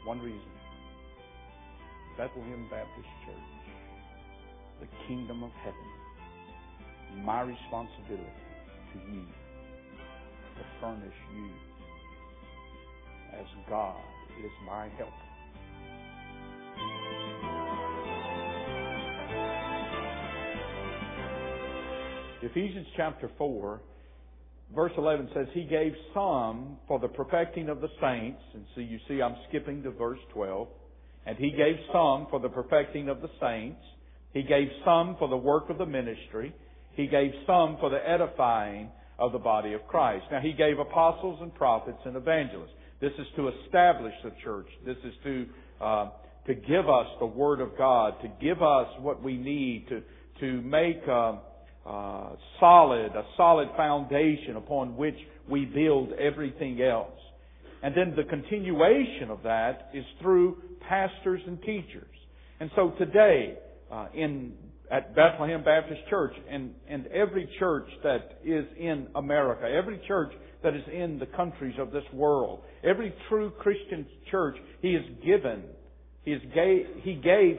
One reason. Bethlehem Baptist Church, the kingdom of heaven. My responsibility to you to furnish you as God is my helper. Ephesians chapter 4, verse 11 says, He gave some for the perfecting of the saints. And so you see I'm skipping to verse 12. And He gave some for the perfecting of the saints. He gave some for the work of the ministry. He gave some for the edifying of the body of Christ. Now He gave apostles and prophets and evangelists. This is to establish the church. This is to give us the Word of God, to give us what we need to make a solid foundation upon which we build everything else. And then the continuation of that is through pastors and teachers. And so today, at Bethlehem Baptist Church and every church that is in America, every church that is in the countries of this world, every true Christian church, He gave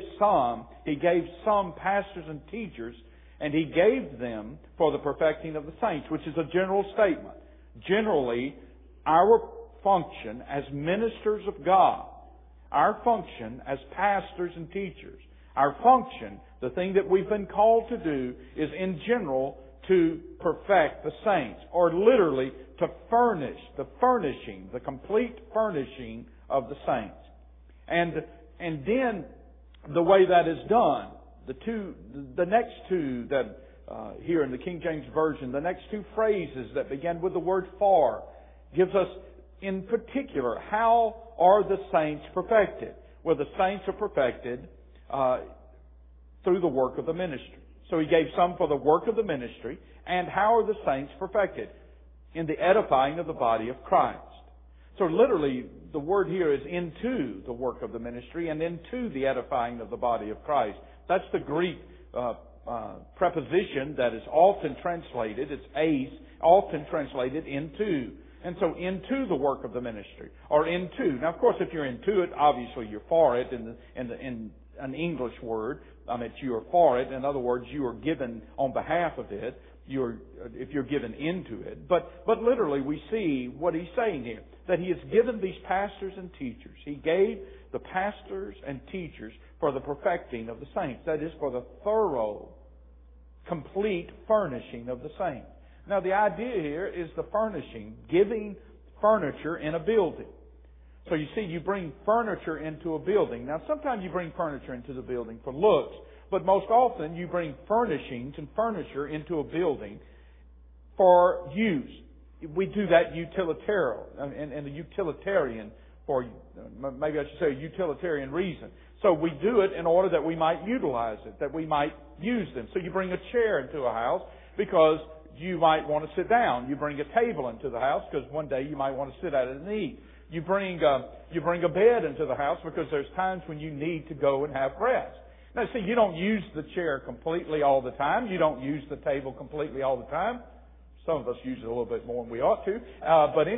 some pastors and teachers, and He gave them for the perfecting of the saints, which is a general statement. Generally, our function as ministers of God, our function as pastors and teachers, our function, the thing that we've been called to do, is in general to perfect the saints, or literally to furnish, the complete furnishing of the saints. And then the way that is done, the next two that here in the King James Version, the next two phrases that begin with the word "for" gives us in particular how are the saints perfected. Well, the saints are perfected through the work of the ministry. So He gave some for the work of the ministry. And how are the saints perfected? In the edifying of the body of Christ. So literally, the word here is into the work of the ministry and into the edifying of the body of Christ. That's the Greek preposition that is often translated. It's eis, often translated into. And so into the work of the ministry, or into. Now, of course, if you're into it, obviously you're for it in an English word. You are for it. In other words, you are given on behalf of it. If you're given into it. But literally we see what He's saying here. That He has given these pastors and teachers. He gave the pastors and teachers for the perfecting of the saints. That is, for the thorough, complete furnishing of the saints. Now the idea here is the furnishing, giving furniture in a building. So you see, you bring furniture into a building. Now sometimes you bring furniture into the building for looks. But most often you bring furnishings and furniture into a building for use. We do that utilitarian, and a utilitarian maybe I should say a utilitarian reason. So we do it in order that we might utilize it, that we might use them. So you bring a chair into a house because you might want to sit down. You bring a table into the house because one day you might want to sit at it and eat. You bring a bed into the house because there's times when you need to go and have rest. Now, see, you don't use the chair completely all the time. You don't use the table completely all the time. Some of us use it a little bit more than we ought to. But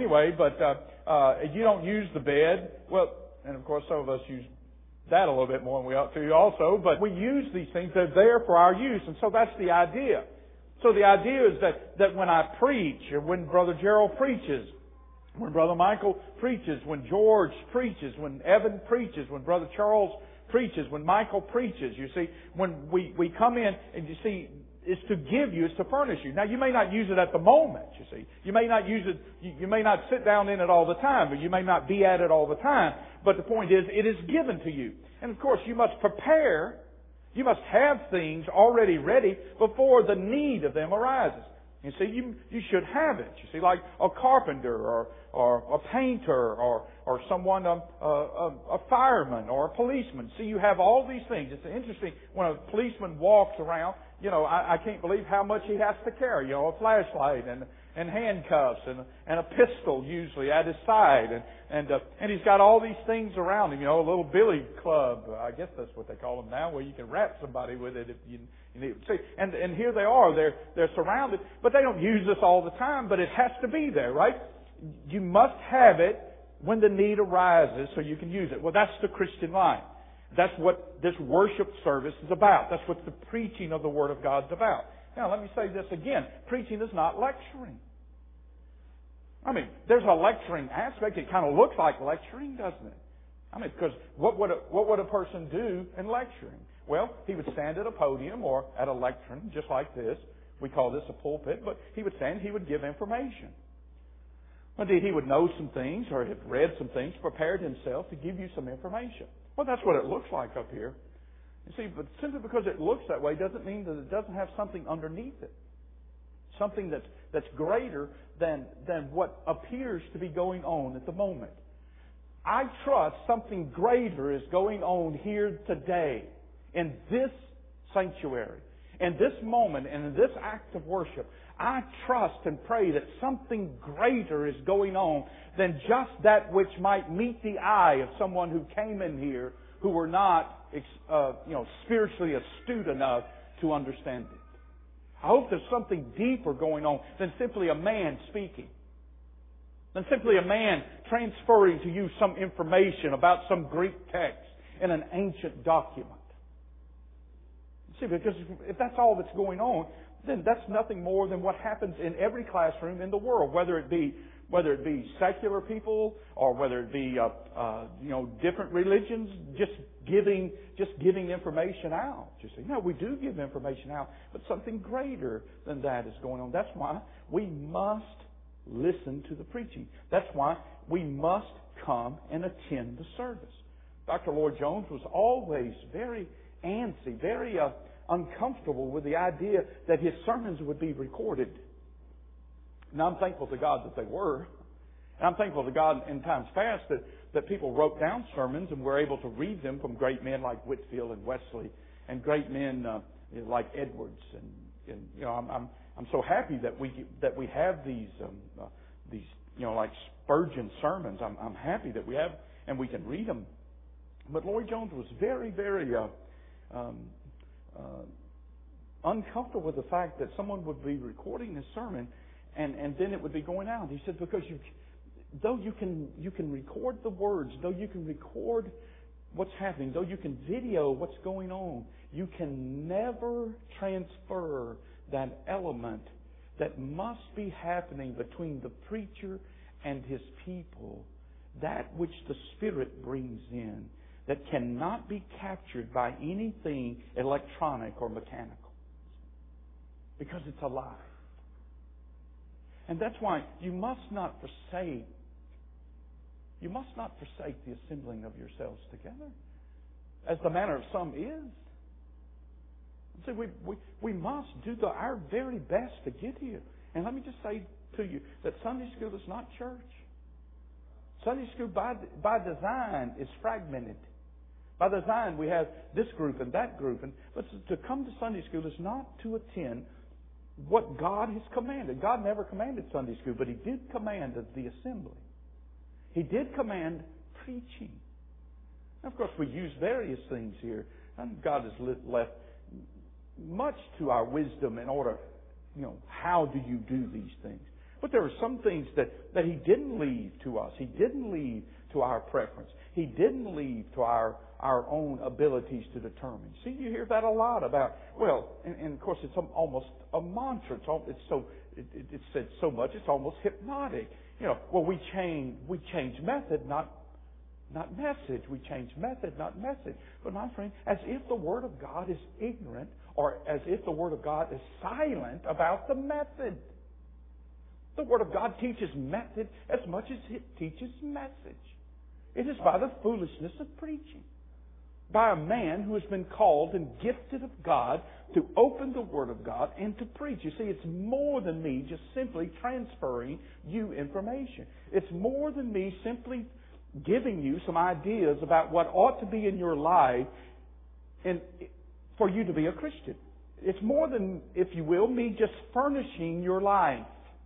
you don't use the bed. Well, and of course, some of us use that a little bit more than we ought to also. But we use these things. They're there for our use. And so that's the idea. So the idea is that when I preach, or when Brother Gerald preaches, when Brother Michael preaches, when George preaches, when Evan preaches, when Brother Charles preaches, when Michael preaches, you see, when we come in and you see, it's to give you, it's to furnish you. Now you may not use it at the moment, you see. You may not use it, you may not sit down in it all the time, or you may not be at it all the time. But the point is, it is given to you. And of course, you must prepare, you must have things already ready before the need of them arises. You see, you should have it. You see, like a carpenter or a painter or someone, a fireman or a policeman. See, you have all these things. It's interesting when a policeman walks around. You know, I can't believe how much he has to carry. You know, a flashlight and handcuffs and a pistol usually at his side and he's got all these things around him. You know, a little billy club. I guess that's what they call them now, where you can wrap somebody with it if you need. See, and here they are. They're surrounded, but they don't use this all the time. But it has to be there, right? You must have it when the need arises so you can use it. Well, that's the Christian life. That's what this worship service is about. That's what the preaching of the Word of God is about. Now, let me say this again. Preaching is not lecturing. I mean, there's a lecturing aspect. It kind of looks like lecturing, doesn't it? I mean, because what would a person do in lecturing? Well, he would stand at a podium or at a lectern, just like this. We call this a pulpit, but he would stand, he would give information. Indeed, he would know some things or have read some things, prepared himself to give you some information. Well, that's what it looks like up here. You see, but simply because it looks that way doesn't mean that it doesn't have something underneath it. Something that's greater than what appears to be going on at the moment. I trust something greater is going on here today in this sanctuary, in this moment, and in this act of worship. I trust and pray that something greater is going on than just that which might meet the eye of someone who came in here who were not, spiritually astute enough to understand it. I hope there's something deeper going on than simply a man speaking, than simply a man transferring to you some information about some Greek text in an ancient document. See, because if that's all that's going on, then that's nothing more than what happens in every classroom in the world, whether it be secular people or whether it be different religions, just giving information out. You see, no, we do give information out, but something greater than that is going on. That's why we must listen to the preaching. That's why we must come and attend the service. Dr. Lloyd Jones was always very antsy, very uncomfortable with the idea that his sermons would be recorded. Now, I'm thankful to God that they were. And I'm thankful to God in times past that people wrote down sermons and were able to read them from great men like Whitefield and Wesley and great men like Edwards. And I'm so happy that we have these like Spurgeon sermons. I'm happy that we have and we can read them. But Lloyd Jones was very, very uncomfortable with the fact that someone would be recording his sermon and then it would be going out. He said, because though you can record the words, though you can record what's happening, though you can video what's going on, you can never transfer that element that must be happening between the preacher and his people, that which the Spirit brings in, that cannot be captured by anything electronic or mechanical. Because it's alive. And that's why you must not forsake the assembling of yourselves together, as the manner of some is. See, we must do our very best to get here. And let me just say to you that Sunday school is not church. Sunday school by design is fragmented. By design we have this group and that group. But to come to Sunday school is not to attend what God has commanded. God never commanded Sunday school, but He did command the assembly. He did command preaching. Now, of course, we use various things here. And God has left much to our wisdom in order, how do you do these things? But there are some things that He didn't leave to us. He didn't leave to our preference. He didn't leave to our own abilities to determine. See, you hear that a lot about, and of course it's almost a mantra. It's said so much, it's almost hypnotic. We change method, not message. We change method, not message. But my friend, as if the Word of God is ignorant, or as if the Word of God is silent about the method. The Word of God teaches method as much as it teaches message. It is by the foolishness of preaching. By a man who has been called and gifted of God to open the Word of God and to preach. You see, it's more than me just simply transferring you information. It's more than me simply giving you some ideas about what ought to be in your life and for you to be a Christian. It's more than, if you will, me just furnishing your life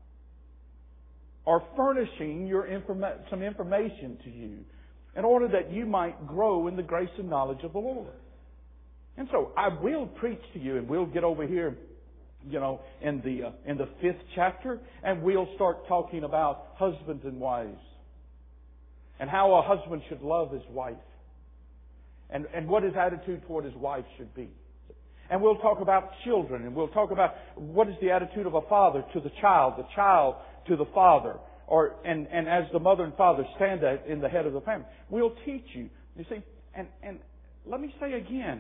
or furnishing some information to you in order that you might grow in the grace and knowledge of the Lord. And so I will preach to you, and we'll get over here, in the 5th chapter, and we'll start talking about husbands and wives. and how a husband should love his wife, and what his attitude toward his wife should be. And we'll talk about children, and we'll talk about what is the attitude of a father to the child to the father, and as the mother and father stand in the head of the family. We'll teach you. You see, and let me say again,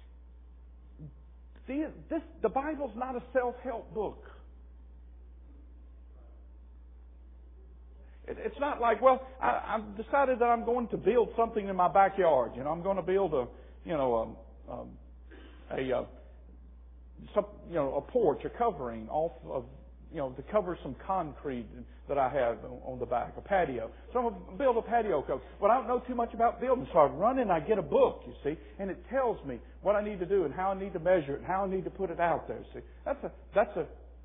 the Bible's not a self-help book. It's not like, well, I've decided that I'm going to build something in my backyard. I'm going to build a porch, a covering off of, to cover some concrete that I have on the back, a patio. So I'm going to build a patio cover. But I don't know too much about building, so I run and I get a book, you see, and it tells me what I need to do and how I need to measure it and how I need to put it out there. See, that's a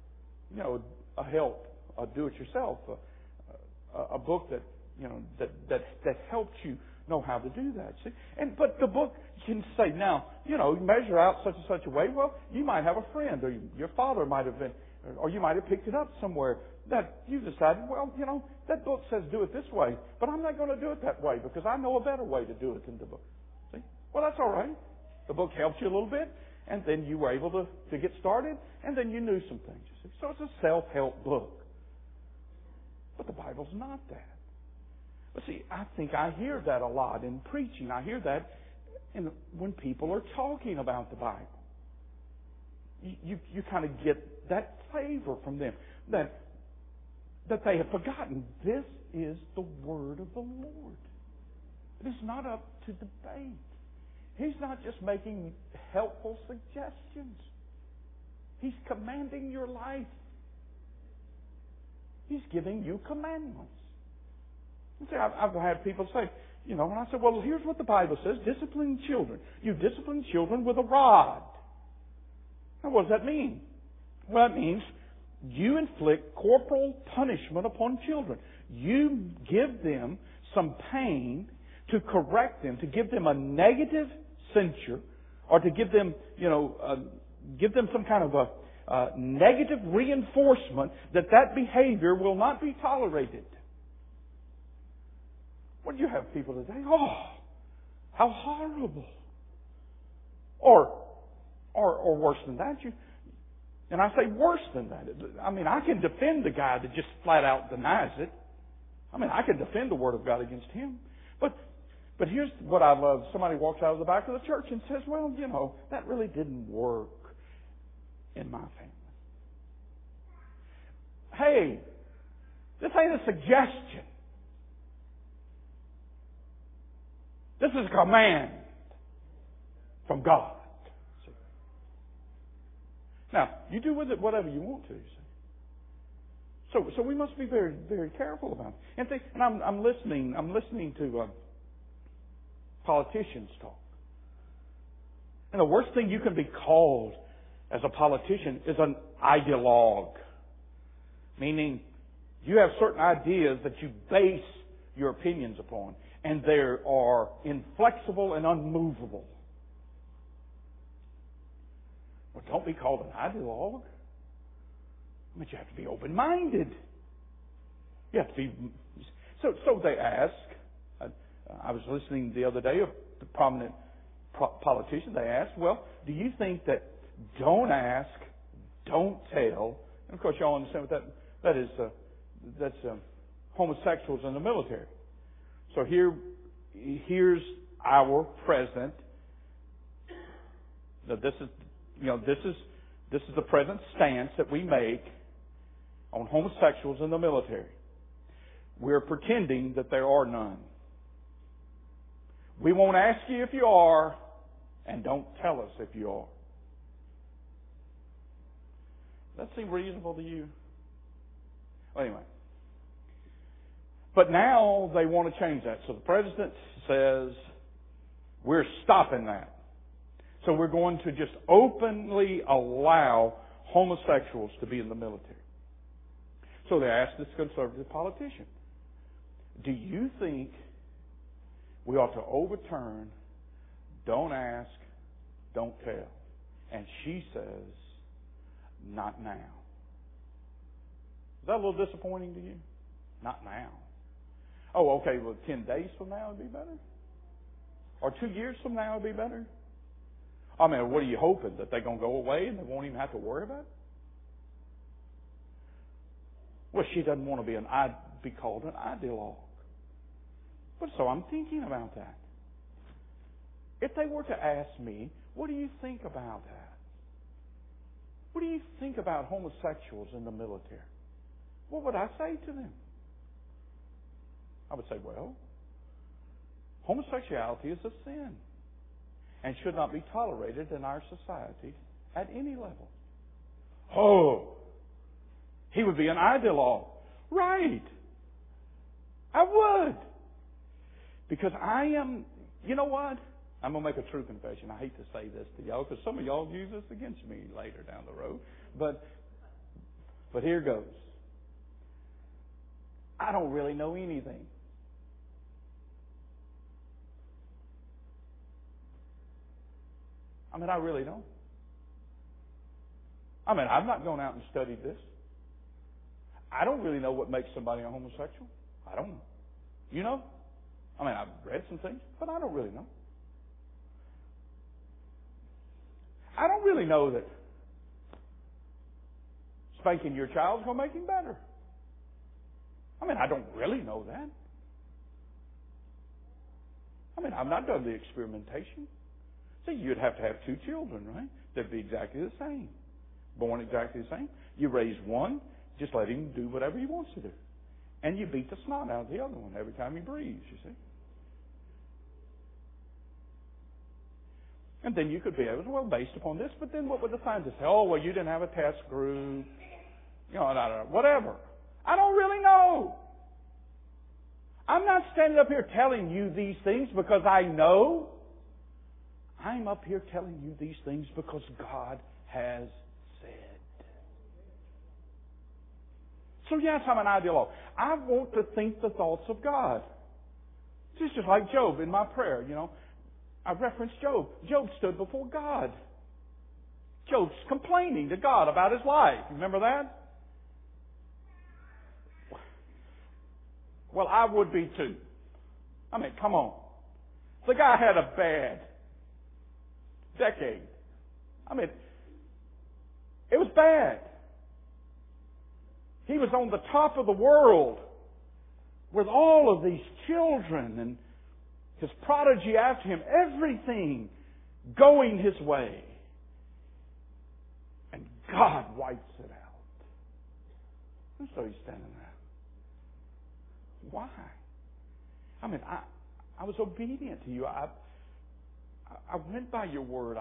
help, a do-it-yourself, a book that helps you know how to do that. See, but the book can say, now, measure out such and such a way. Well, you might have a friend, or your father might have been, or you might have picked it up somewhere that you decided, well, that book says do it this way, but I'm not going to do it that way because I know a better way to do it than the book. See? Well, that's all right. The book helps you a little bit, and then you were able to get started, and then you knew some things. You see? So it's a self-help book. But the Bible's not that. But see, I think I hear that a lot in preaching. I hear that when people are talking about the Bible. You kind of get that flavor from them that they have forgotten this is the Word of the Lord. It is not up to debate. He's not just making helpful suggestions. He's commanding your life. He's giving you commandments. See, I've had people say, and I said, well, here's what the Bible says, discipline children. You discipline children with a rod. Now, what does that mean? Well, it means you inflict corporal punishment upon children. You give them some pain to correct them, to give them a negative censure, or to give them, some kind of a negative reinforcement that behavior will not be tolerated. What do you have people today? Oh, how horrible! Or worse than that. And I say worse than that. I mean, I can defend the guy that just flat out denies it. I mean, I can defend the Word of God against him. But here's what I love. Somebody walks out of the back of the church and says, well, that really didn't work in my family. Hey, this ain't a suggestion. This is a command from God. See? Now, you do with it whatever you want to. See? So we must be very, very careful about it. And I'm listening to politicians talk. And the worst thing you can be called as a politician is an ideologue. Meaning, you have certain ideas that you base your opinions upon. And they are inflexible and unmovable. Well, don't be called an ideologue. But you have to be open-minded. You have to be... So they ask... I was listening the other day of the prominent politician. They asked, well, do you think that don't ask, don't tell... And of course, y'all understand what that is. That's homosexuals in the military. So here's our president. Now this is the present stance that we make on homosexuals in the military. We're pretending that there are none. We won't ask you if you are, and don't tell us if you are. Does that seem reasonable to you? Well, anyway. But now they want to change that. So the president says, we're stopping that. So we're going to just openly allow homosexuals to be in the military. So they asked this conservative politician, do you think we ought to overturn don't ask, don't tell? And she says, not now. Is that a little disappointing to you? Not now. Oh, okay, well, 10 days from now would be better? Or 2 years from now would be better? I mean, what are you hoping? That they're going to go away and they won't even have to worry about it? Well, she doesn't want to be called an ideologue. But so I'm thinking about that. If they were to ask me, what do you think about that? What do you think about homosexuals in the military? What would I say to them? I would say, well, homosexuality is a sin and should not be tolerated in our society at any level. Oh, he would be an ideologue. Right. I would. Because I am, you know what? I'm going to make a true confession. I hate to say this to y'all because some of y'all use this against me later down the road. But here goes. I don't really know anything. I mean, I really don't. I mean, I've not gone out and studied this. I don't really know what makes somebody a homosexual. I don't know. You know? I mean, I've read some things, but I don't really know. I don't really know that spanking your child is going to make him better. I mean, I don't really know that. I mean, I've not done the experimentation. So you'd have to have 2 children, right? They'd be exactly the same. Born exactly the same. You raise one, just let him do whatever he wants to do. And you beat the snot out of the other one every time he breathes, you see. And then you could be able to, well, based upon this, but then what would the scientists say? Oh, well, you didn't have a test group. You know, whatever. I don't really know. I'm not standing up here telling you these things because I know. I'm up here telling you these things because God has said. So yes, I'm an ideologue. I want to think the thoughts of God. It's just like Job in my prayer, you know. I referenced Job. Job stood before God. Job's complaining to God about his life. You remember that? Well, I would be too. I mean, come on. The guy had a bad decade. I mean, it was bad. He was on the top of the world with all of these children and his prodigy after him, everything going his way. And God wipes it out. And so he's standing there. Why? I mean, I was obedient to you. I went by your word.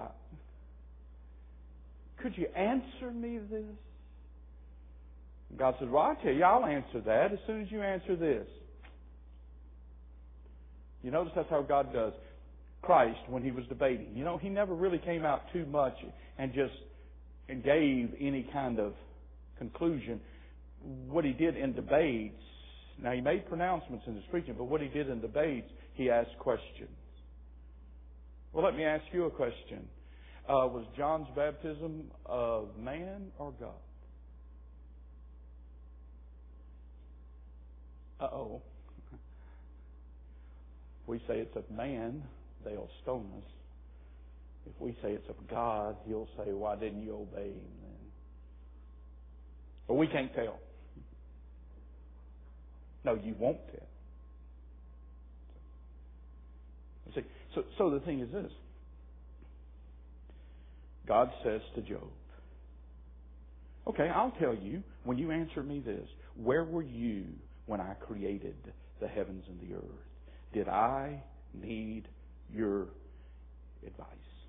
Could you answer me this? And God says, well, I'll tell you, I'll answer that as soon as you answer this. You notice that's how God does. Christ, when he was debating, you know, he never really came out too much and gave any kind of conclusion. What he did in debates, now he made pronouncements in his preaching, but what he did in debates, he asked questions. Well, let me ask you a question. Was John's baptism of man or God? Uh-oh. If we say it's of man, they'll stone us. If we say it's of God, he'll say, why didn't you obey him then? But we can't tell. No, you won't tell. See, so the thing is this. God says to Job, okay, I'll tell you, when you answer me this, where were you when I created the heavens and the earth? Did I need your advice?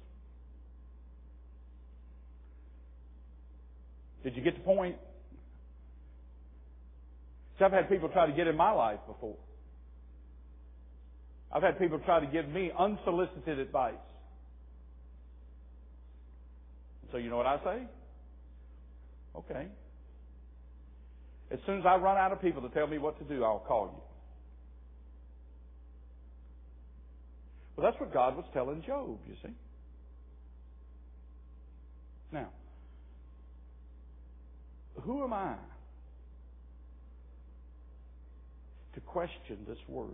Did you get the point? See, I've had people try to get in my life before. I've had people try to give me unsolicited advice. So you know what I say? Okay. As soon as I run out of people to tell me what to do, I'll call you. Well, that's what God was telling Job, you see. Now, who am I to question this Word.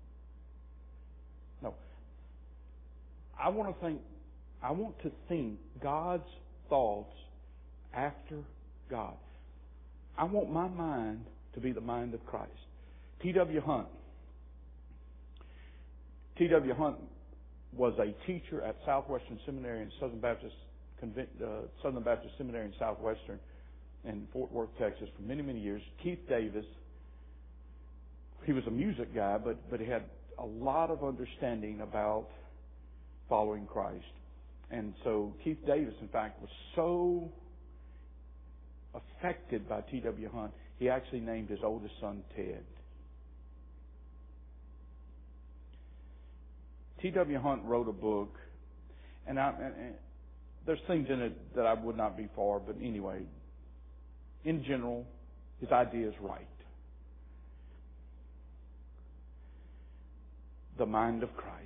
No. I want to think God's thoughts after God. I want my mind to be the mind of Christ. T.W. Hunt. T.W. Hunt was a teacher at Southwestern Seminary and Southern Baptist Seminary in Southwestern in Fort Worth, Texas for many, many years. Keith Davis, he was a music guy, but he had a lot of understanding about following Christ. And so Keith Davis, in fact, was so affected by T.W. Hunt, he actually named his oldest son Ted. T.W. Hunt wrote a book, and there's things in it that I would not be for, but anyway, in general, his idea is right. The mind of Christ.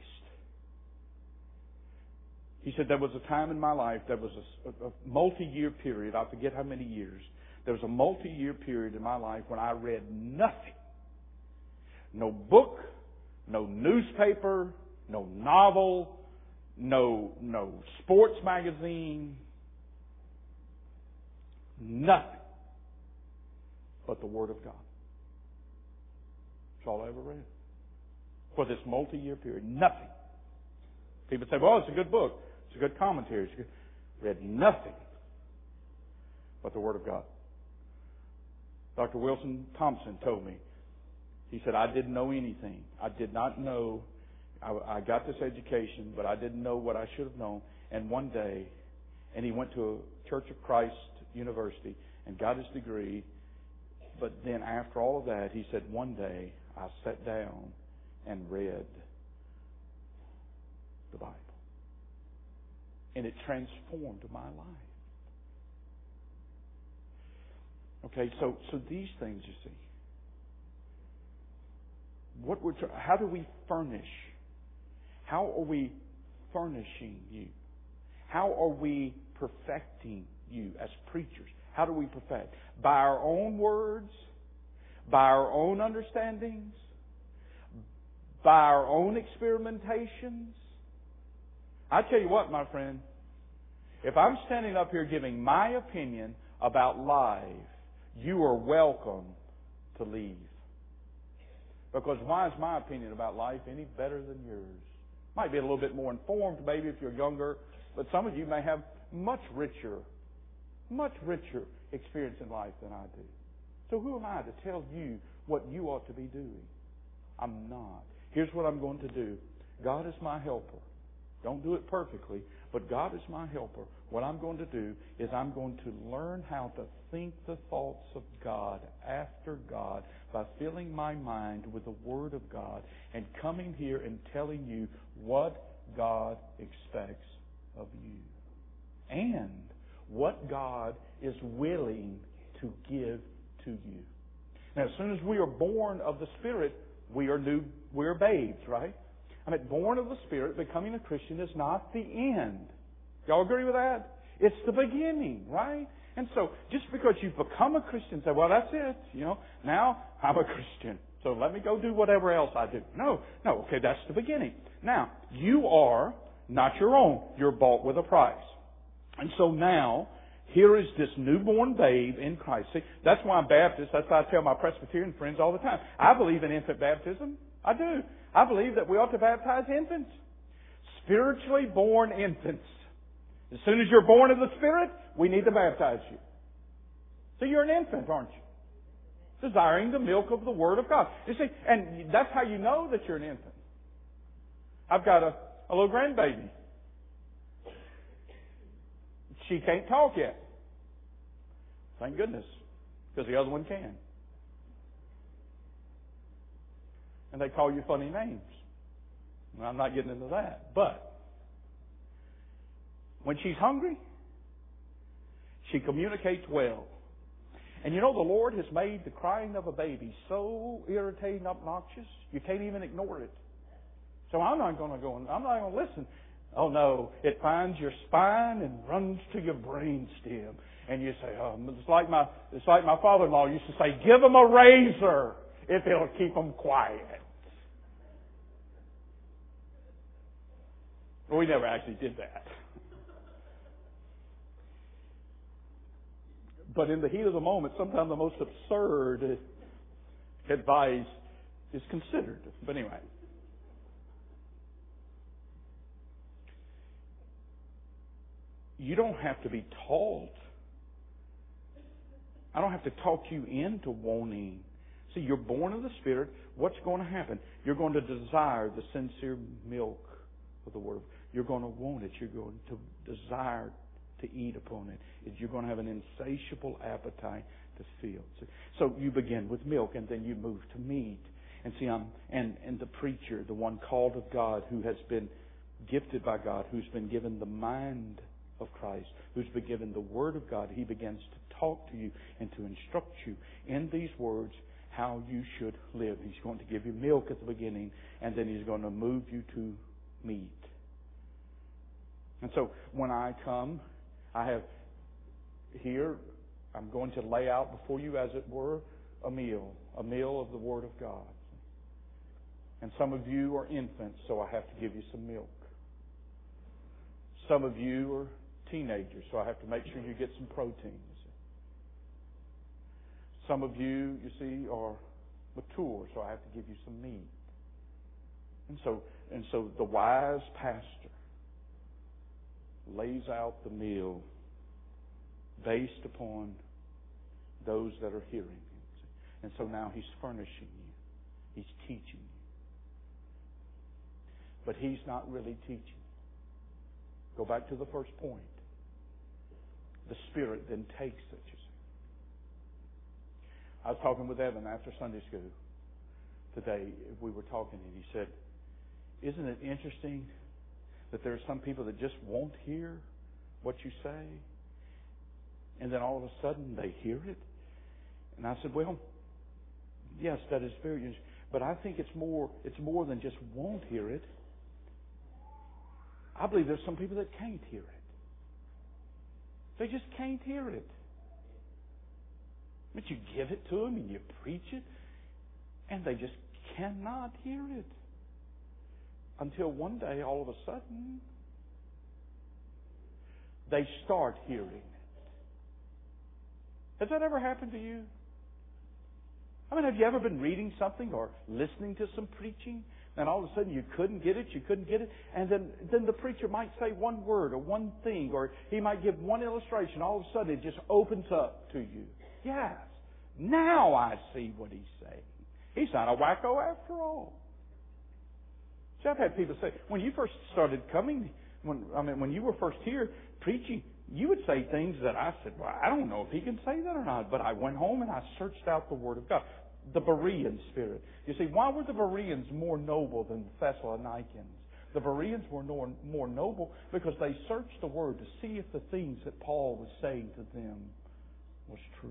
He said, there was a time in my life, there was a multi-year period, I forget how many years, there was a multi-year period in my life when I read nothing. No book, no newspaper, no novel, no sports magazine, nothing but the Word of God. That's all I ever read. For this multi-year period, nothing. People say, well, it's a good book. It's a good commentary. It's good. Read nothing but the Word of God. Dr. Wilson Thompson told me, he said, I didn't know anything. I did not know. I got this education, but I didn't know what I should have known. And one day, and he went to a Church of Christ University and got his degree. But then after all of that, he said, one day I sat down and read the Bible. And it transformed my life. Okay, so these things, you see. How do we furnish? How are we furnishing you? How are we perfecting you as preachers? How do we perfect? By our own words? By our own understandings? By our own experimentations? I tell you what, my friend, if I'm standing up here giving my opinion about life, you are welcome to leave. Because why is my opinion about life any better than yours? Might be a little bit more informed, maybe, if you're younger, but some of you may have much richer experience in life than I do. So who am I to tell you what you ought to be doing? I'm not. Here's what I'm going to do. God is my helper. Don't do it perfectly, but God is my helper. What I'm going to do is I'm going to learn how to think the thoughts of God after God by filling my mind with the Word of God and coming here and telling you what God expects of you and what God is willing to give to you. Now, as soon as we are born of the Spirit, we are babes, right? I mean, born of the Spirit, becoming a Christian is not the end. Y'all agree with that? It's the beginning, right? And so, just because you've become a Christian, say, well, that's it. Now I'm a Christian, so let me go do whatever else I do. No, okay, that's the beginning. Now, you are not your own. You're bought with a price. And so now, here is this newborn babe in Christ. See, that's why I'm Baptist. That's why I tell my Presbyterian friends all the time. I believe in infant baptism. I do. I believe that we ought to baptize infants. Spiritually born infants. As soon as you're born of the Spirit, we need to baptize you. So you're an infant, aren't you? Desiring the milk of the Word of God. You see, and that's how you know that you're an infant. I've got a little grandbaby. She can't talk yet. Thank goodness. Because the other one can. And they call you funny names. And I'm not getting into that. But when she's hungry, she communicates well. And you know, the Lord has made the crying of a baby so irritating, obnoxious, you can't even ignore it. So I'm not going to listen. Oh no, it finds your spine and runs to your brain stem. And you say, oh, it's like my father-in-law used to say, give him a razor. if it'll keep them quiet. We never actually did that. But in the heat of the moment, sometimes the most absurd advice is considered. But anyway. You don't have to be taught. I don't have to talk you into wanting. See, you're born of the Spirit. What's going to happen? You're going to desire the sincere milk of the Word. You're going to want it. You're going to desire to eat upon it. You're going to have an insatiable appetite to feel. So you begin with milk, and then you move to meat. And see, and the preacher, the one called of God, who has been gifted by God, who's been given the mind of Christ, who's been given the Word of God, he begins to talk to you and to instruct you in these words how you should live. He's going to give you milk at the beginning, and then He's going to move you to meat. And so when I come, I have here, I'm going to lay out before you, as it were, a meal of the Word of God. And some of you are infants, so I have to give you some milk. Some of you are teenagers, so I have to make sure you get some protein. Some of you, you see, are mature, so I have to give you some meat. And so the wise pastor lays out the meal based upon those that are hearing him. And so now he's furnishing you. He's teaching you. But he's not really teaching. Go back to the first point. The Spirit then takes it, you see. I was talking with Evan after Sunday school today. We were talking, and he said, isn't it interesting that there are some people that just won't hear what you say, and then all of a sudden they hear it? And I said, well, yes, that is very interesting. But I think it's more than just won't hear it. I believe there's some people that can't hear it. They just can't hear it. But you give it to them and you preach it, and they just cannot hear it. Until one day, all of a sudden, they start hearing it. Has that ever happened to you? I mean, have you ever been reading something or listening to some preaching, and all of a sudden you couldn't get it, and then the preacher might say one word or one thing, or he might give one illustration, all of a sudden it just opens up to you. Yes, now I see what he's saying. He's not a wacko after all. See, I've had people say, when you first started coming, when you were first here preaching, you would say things that I said, well, I don't know if he can say that or not. But I went home and I searched out the Word of God. The Berean spirit. You see, why were the Bereans more noble than the Thessalonians? The Bereans were more noble because they searched the Word to see if the things that Paul was saying to them was true.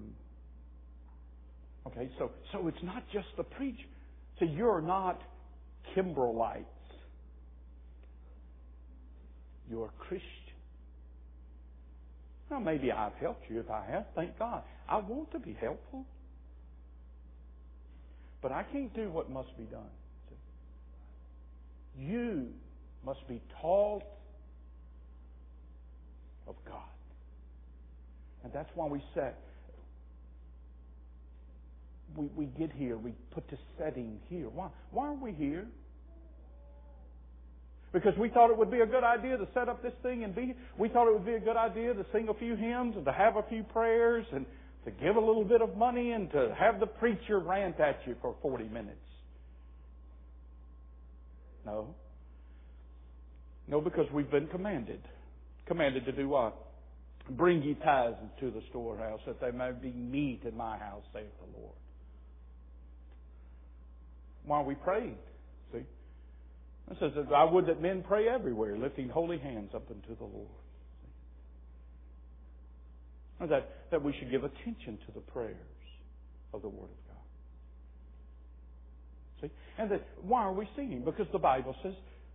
Okay, so it's not just the preacher. So you're not Kimberlites. You're a Christian. Now, maybe I've helped you. If I have, thank God. I want to be helpful. But I can't do what must be done. You must be taught of God. And that's why we said, we get here, we put the setting here. Why are we here? Because we thought it would be a good idea to set up this thing and be. We thought it would be a good idea to sing a few hymns and to have a few prayers and to give a little bit of money and to have the preacher rant at you for 40 minutes. No. No, because we've been commanded. Commanded to do what? Bring ye tithes into the storehouse, that there may be meat in my house, saith the Lord. Why are we praying? See? It says, I would that men pray everywhere, lifting holy hands up unto the Lord. Or that we should give attention to the prayers of the Word of God. See? And that, why are we singing? Because the Bible says,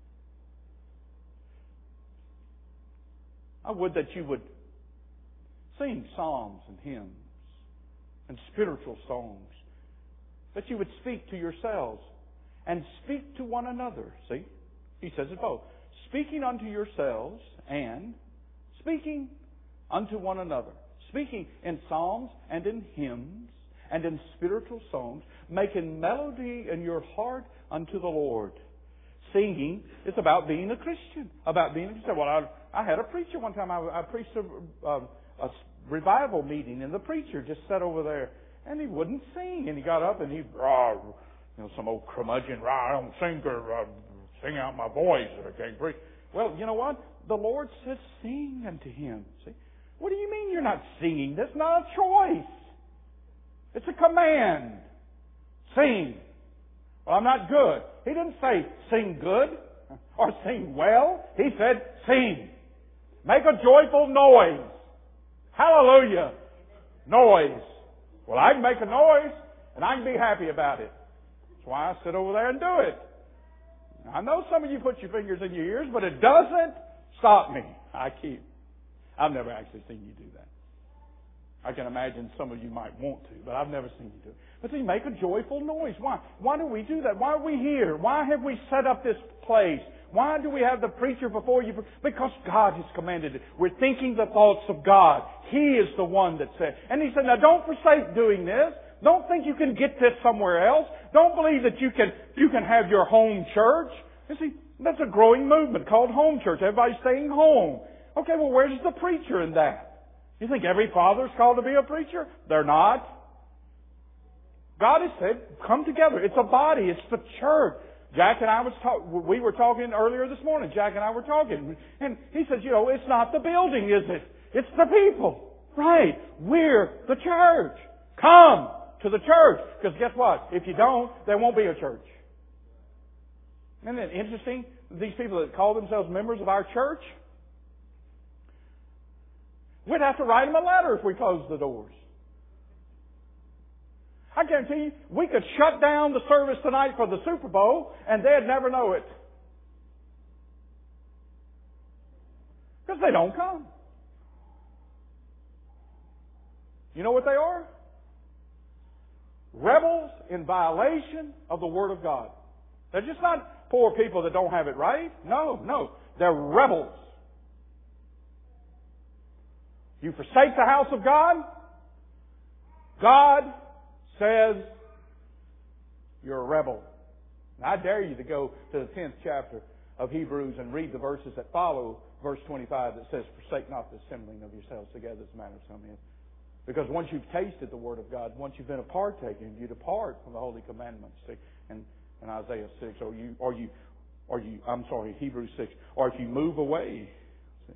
I would that you would sing psalms and hymns and spiritual songs that you would speak to yourselves and speak to one another. See? He says it both. Speaking unto yourselves and speaking unto one another. Speaking in psalms and in hymns and in spiritual songs, making melody in your heart unto the Lord. Singing is about being a Christian. About being a Christian. Well, I had a preacher one time. I preached a revival meeting, and the preacher just sat over there, and he wouldn't sing. And he got up and he, some old curmudgeon, I don't sing or sing out my voice that I can't preach. Well, you know what? The Lord says sing unto Him. See? What do you mean you're not singing? That's not a choice. It's a command. Sing. Well, I'm not good. He didn't say sing good or sing well. He said sing. Make a joyful noise. Hallelujah. Noise. Well, I can make a noise and I can be happy about it. That's why I sit over there and do it. I know some of you put your fingers in your ears, but it doesn't stop me. I've never actually seen you do that. I can imagine some of you might want to, but I've never seen you do it. But see, make a joyful noise. Why? Why do we do that? Why are we here? Why have we set up this place? Why do we have the preacher before you? Because God has commanded it. We're thinking the thoughts of God. He is the one that said. And He said, now don't forsake doing this. Don't think you can get this somewhere else. Don't believe that you can have your home church. You see, that's a growing movement called home church. Everybody's staying home. Okay, well, where's the preacher in that? You think every father is called to be a preacher? They're not. God has said, come together. It's a body. It's the church. Jack and I we were talking earlier this morning. Jack and I were talking. And he says, it's not the building, is it? It's the people. Right. We're the church. Come to the church. Because guess what? If you don't, there won't be a church. Isn't it interesting? These people that call themselves members of our church, we'd have to write them a letter if we closed the doors. I guarantee you, we could shut down the service tonight for the Super Bowl and they'd never know it. Because they don't come. You know what they are? Rebels in violation of the Word of God. They're just not poor people that don't have it right. No. They're rebels. You forsake the house of God, God says you're a rebel. And I dare you to go to the 10th chapter of Hebrews and read the verses that follow verse 25 that says, forsake not the assembling of yourselves together as manner of some is. Because once you've tasted the Word of God, once you've been a partaker, you depart from the holy commandments. See, and Isaiah 6, Hebrews 6, or if you move away. See,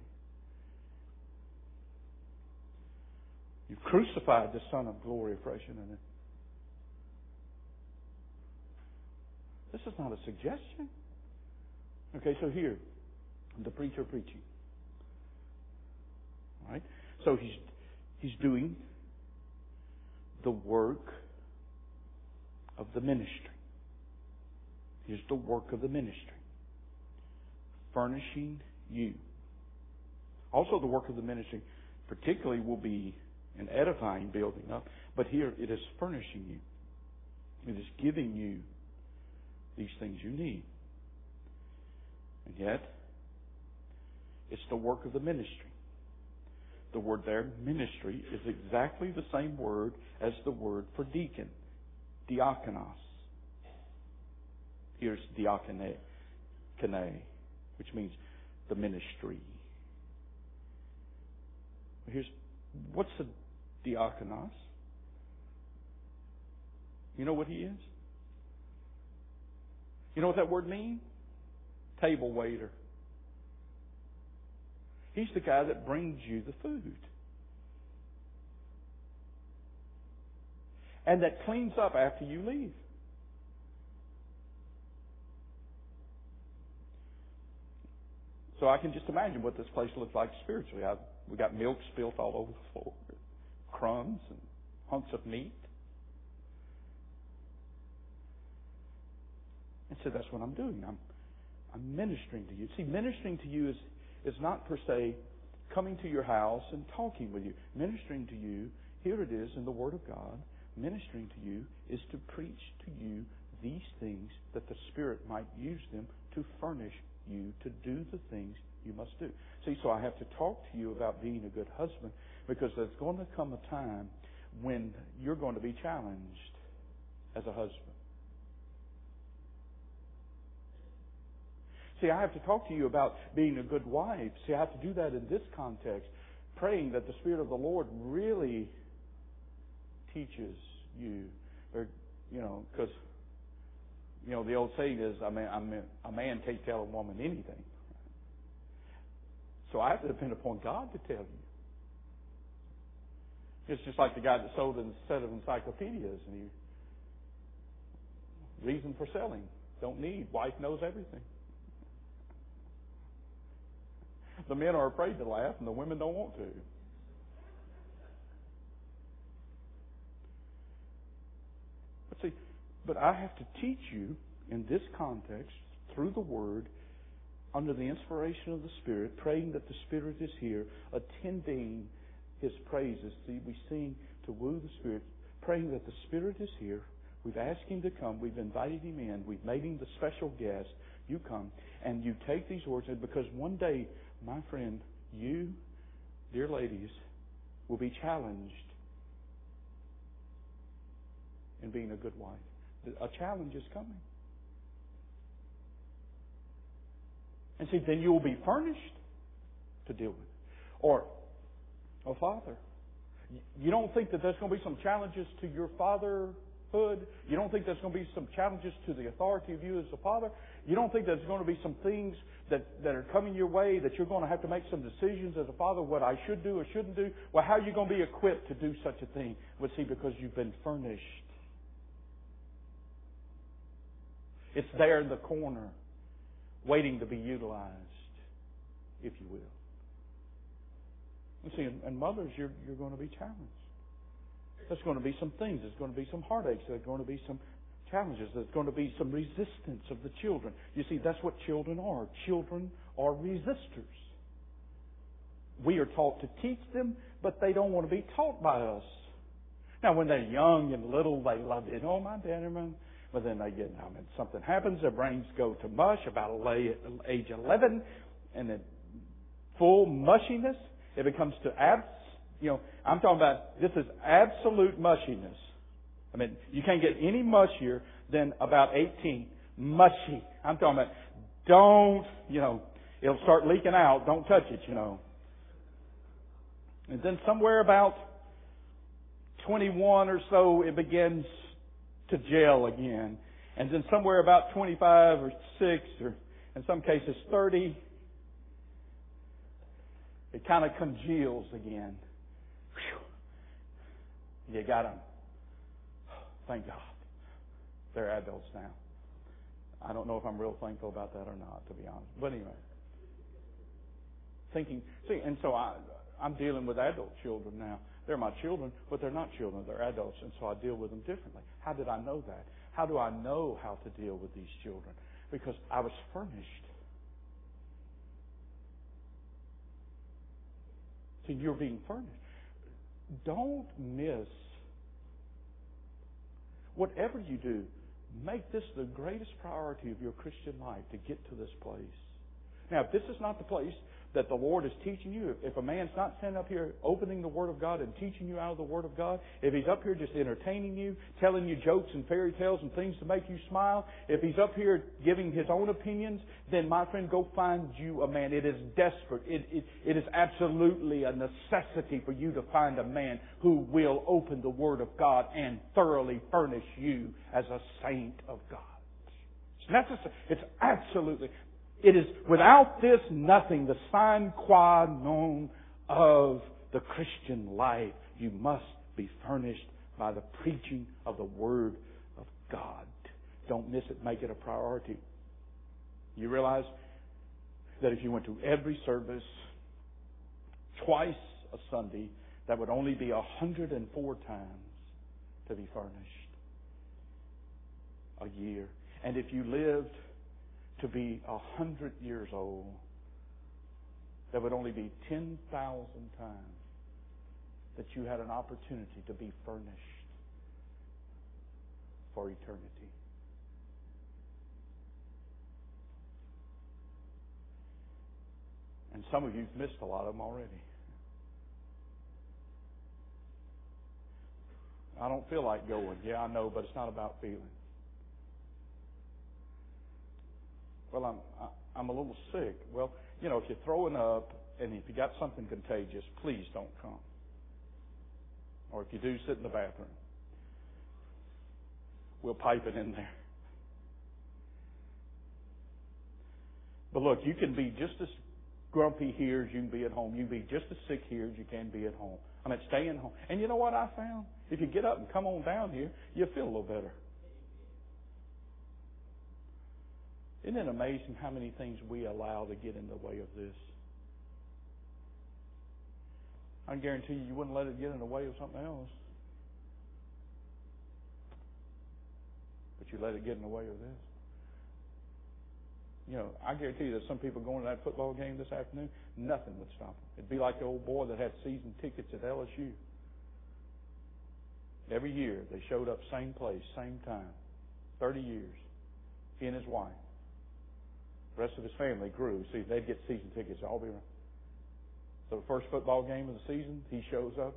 you've crucified the Son of glory afresh in it. This is not a suggestion. Okay, so here, the preacher preaching. All right? So he's doing the work of the ministry. Here's the work of the ministry. Furnishing you. Also the work of the ministry particularly will be an edifying, building up. But here it is furnishing you. It is giving you these things you need. And yet, it's the work of the ministry. The word there, ministry, is exactly the same word as the word for deacon. Diakonos. Here's diakone, which means the ministry. What's a diakonos? You know what he is? You know what that word means? Table waiter. He's the guy that brings you the food. And that cleans up after you leave. So I can just imagine what this place looks like spiritually. We got milk spilt all over the floor, crumbs and hunks of meat. And so that's what I'm doing. I'm ministering to you. See, ministering to you is not per se coming to your house and talking with you. Ministering to you, here it is in the Word of God, ministering to you is to preach to you these things that the Spirit might use them to furnish you to do the things you must do. See, so I have to talk to you about being a good husband, because there's going to come a time when you're going to be challenged as a husband. See, I have to talk to you about being a good wife. See, I have to do that in this context, praying that the Spirit of the Lord really teaches you. Or, because, the old saying is, a man can't tell a woman anything. So I have to depend upon God to tell you. It's just like the guy that sold a set of encyclopedias, and reason for selling. Don't need. Wife knows everything. The men are afraid to laugh, and the women don't want to. But I have to teach you in this context, through the Word, under the inspiration of the Spirit, praying that the Spirit is here, attending His praises. See, we sing to woo the Spirit, praying that the Spirit is here. We've asked Him to come. We've invited Him in. We've made Him the special guest. You come, and you take these words, and because one day, my friend, you, dear ladies, will be challenged in being a good wife. A challenge is coming. And see, then you will be furnished to deal with it. Or, father, you don't think that there's going to be some challenges to your fatherhood? You don't think there's going to be some challenges to the authority of you as a father? You don't think there's going to be some things that are coming your way that you're going to have to make some decisions as a father, what I should do or shouldn't do? Well, how are you going to be equipped to do such a thing? Well, see, because you've been furnished. It's there in the corner, waiting to be utilized, if you will. You see, and mothers, you're going to be challenged. There's going to be some things. There's going to be some heartaches. There's going to be some challenges. There's going to be some resistance of the children. You see, that's what children are. Children are resistors. We are taught to teach them, but they don't want to be taught by us. Now, when they're young and little, they love it. Oh, my daddy, man. But then they get, something happens, their brains go to mush about age 11, and then full mushiness. It becomes to I'm talking about, this is absolute mushiness. I mean, you can't get any mushier than about 18. Mushy. I'm talking about, it'll start leaking out. Don't touch it, And then somewhere about 21 or so, it begins to gel again. And then somewhere about 25 or 6 or in some cases 30, it kind of congeals again. Whew. You got them. Thank God. They're adults now. I don't know if I'm real thankful about that or not, to be honest. But anyway. And so I'm dealing with adult children now. They're my children, but they're not children. They're adults, and so I deal with them differently. How did I know that? How do I know how to deal with these children? Because I was furnished. So you're being furnished. Don't miss. Whatever you do, make this the greatest priority of your Christian life, to get to this place. Now, if this is not the place that the Lord is teaching you, if a man's not standing up here opening the Word of God and teaching you out of the Word of God, if he's up here just entertaining you, telling you jokes and fairy tales and things to make you smile, if he's up here giving his own opinions, then my friend, go find you a man. It is desperate. It is absolutely a necessity for you to find a man who will open the Word of God and thoroughly furnish you as a saint of God. It's necessary. It's absolutely. It is, without this, nothing. The sine qua non of the Christian life. You must be furnished by the preaching of the Word of God. Don't miss it. Make it a priority. You realize that if you went to every service twice a Sunday, that would only be 104 times to be furnished a year. And if you lived to be 100 years old, that would only be 10,000 times that you had an opportunity to be furnished for eternity. And some of you have missed a lot of them already. I don't feel like going. Yeah, I know, but it's not about feeling. Well, I'm a little sick. Well, you know, if you're throwing up and if you got something contagious, please don't come. Or if you do, sit in the bathroom. We'll pipe it in there. But look, you can be just as grumpy here as you can be at home. You can be just as sick here as you can be at home. I mean, staying home. And you know what I found? If you get up and come on down here, you'll feel a little better. Isn't it amazing how many things we allow to get in the way of this? I guarantee you wouldn't let it get in the way of something else. But you let it get in the way of this. You know, I guarantee you that some people going to that football game this afternoon, nothing would stop them. It'd be like the old boy that had season tickets at LSU. Every year they showed up same place, same time. 30 years. He and his wife. The rest of his family grew. See, they'd get season tickets all be around. So the first football game of the season, he shows up.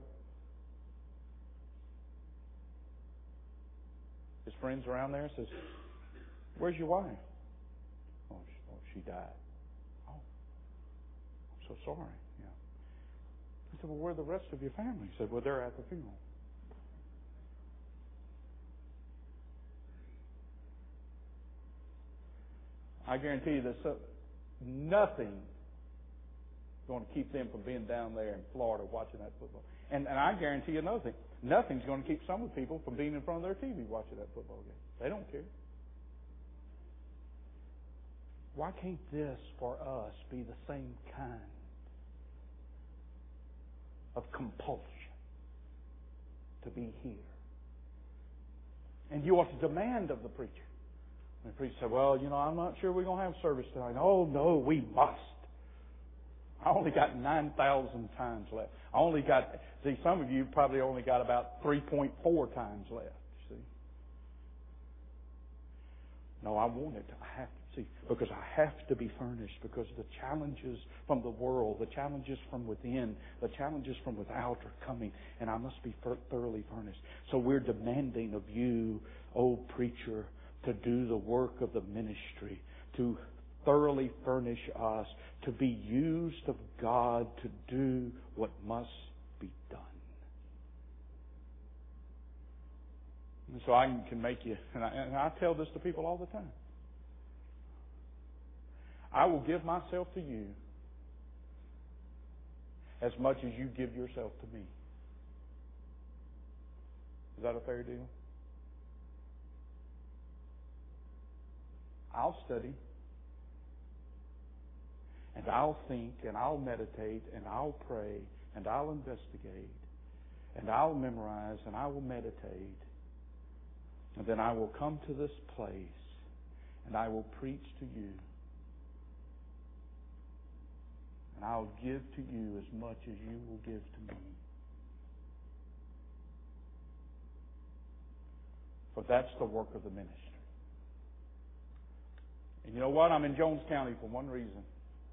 His friends around there says, "Where's your wife?" Oh, she died. Oh, I'm so sorry. Yeah. He said, "Well, where are the rest of your family?" He said, "Well, they're at the funeral." I guarantee you there's nothing going to keep them from being down there in Florida watching that football. And I guarantee you another thing. Nothing's going to keep some of the people from being in front of their TV watching that football game. They don't care. Why can't this for us be the same kind of compulsion to be here? And you ought to demand of the preacher. And the preacher said, "Well, you know, I'm not sure we're going to have service tonight." "Oh, no, we must. I only got 9,000 times left. See, some of you probably only got about 3.4 times left, see. No, I want it. I have to, see, because I have to be furnished, because the challenges from the world, the challenges from within, the challenges from without are coming, and I must be thoroughly furnished. So we're demanding of you, oh preacher, to do the work of the ministry, to thoroughly furnish us, to be used of God to do what must be done. And so I can make you, and I tell this to people all the time. I will give myself to you as much as you give yourself to me. Is that a fair deal? I'll study, and I'll think, and I'll meditate, and I'll pray, and I'll investigate, and I'll memorize, and I will meditate. And then I will come to this place, and I will preach to you. And I'll give to you as much as you will give to me. For that's the work of the ministry. And you know what? I'm in Jones County for one reason.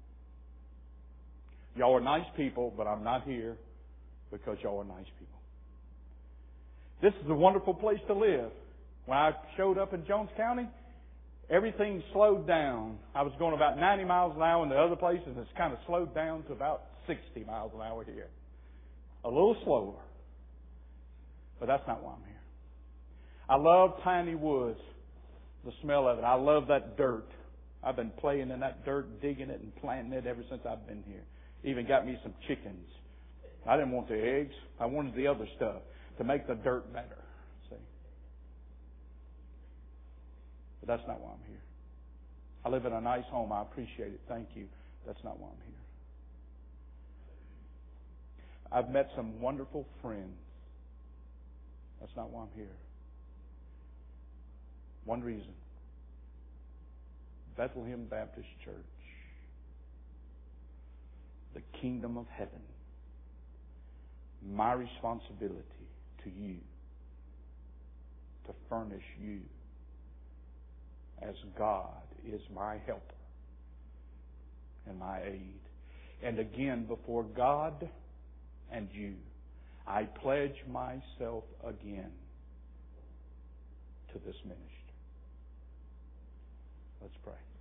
Y'all are nice people, but I'm not here because y'all are nice people. This is a wonderful place to live. When I showed up in Jones County, everything slowed down. I was going about 90 miles an hour in the other places, and it's kind of slowed down to about 60 miles an hour here. A little slower. But that's not why I'm here. I love Piney Woods, the smell of it. I love that dirt. I've been playing in that dirt, digging it and planting it ever since I've been here. Even got me some chickens. I didn't want the eggs. I wanted the other stuff to make the dirt better. See? But that's not why I'm here. I live in a nice home. I appreciate it. Thank you. That's not why I'm here. I've met some wonderful friends. That's not why I'm here. One reason. Bethlehem Baptist Church. The kingdom of heaven. My responsibility to you to furnish you as God is my helper and my aid. And again, before God and you, I pledge myself again to this ministry. Let's pray.